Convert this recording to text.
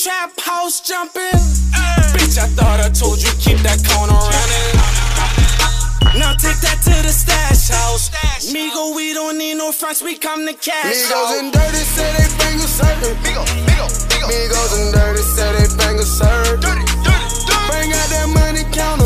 trap house jumping. Bitch, I thought I told you keep that corner running. Now take that to the stash house. Migo, we don't need no fronts, we come to cash. Migos and Dirty say they bang a certain. Migos and Dirty say they bang a certain. Bring out that money counter.